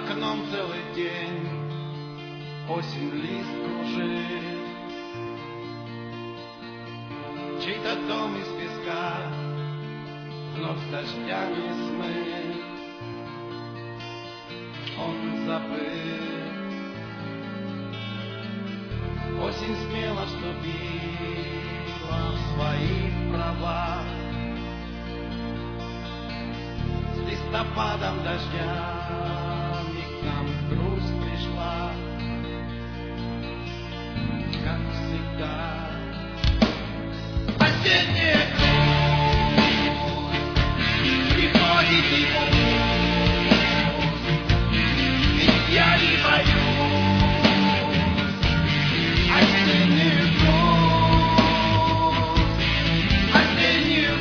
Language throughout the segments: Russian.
окном целый день осень лист кружит. Чей-то дом из песка вновь дождями смыт. Он забыл. Осень смело вступила в свои права. С листопадом дождями к нам грусть пришла. Как всегда, осенняя грусть приходит и пусть, ведь я не боюсь. Осеннюю грусть, осеннюю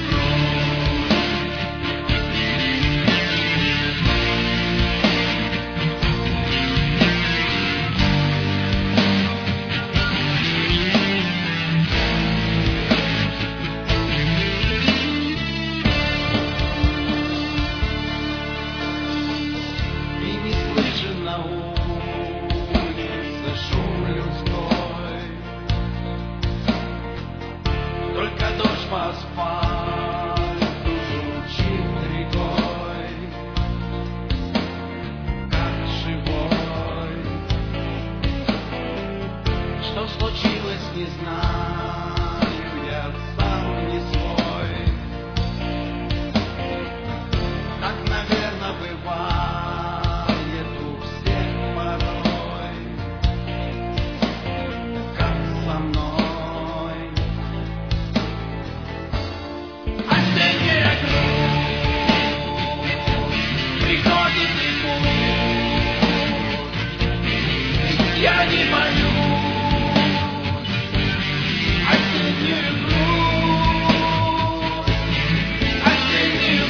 и не слышен на улице шум людской. Только дождь по асфальту журчит рекой, как живой. Что случилось, не знаю, я сам не свой. Так, наверное, бывает у всех порой, как со мной. Осенняя грусть приходит и пусть, ведь я не боюсь. Осеннюю грусть, осеннюю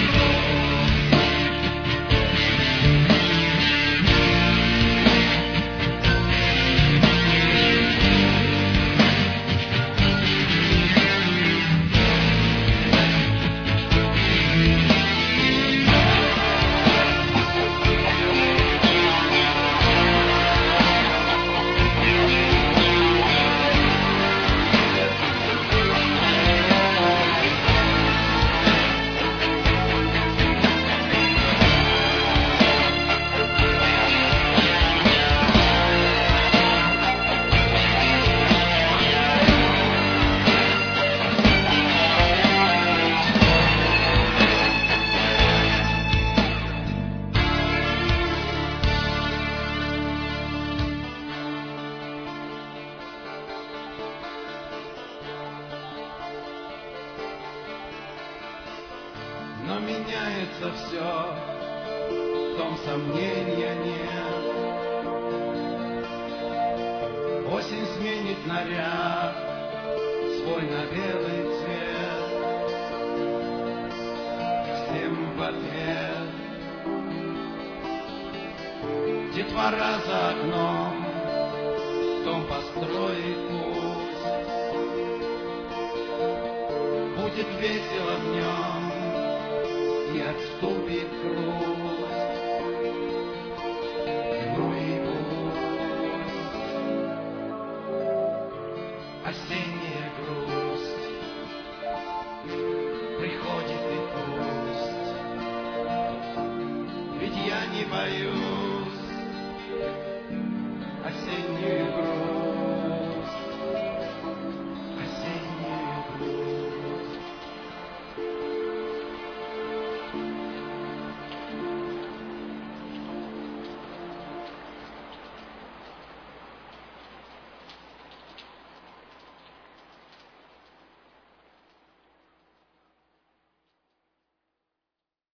но меняется все, в том сомнения нет. Осень сменит наряд свой на белый цвет. Всем в ответ детвора за окном дом построит пусть. Будет весело в нем и отступит грусть.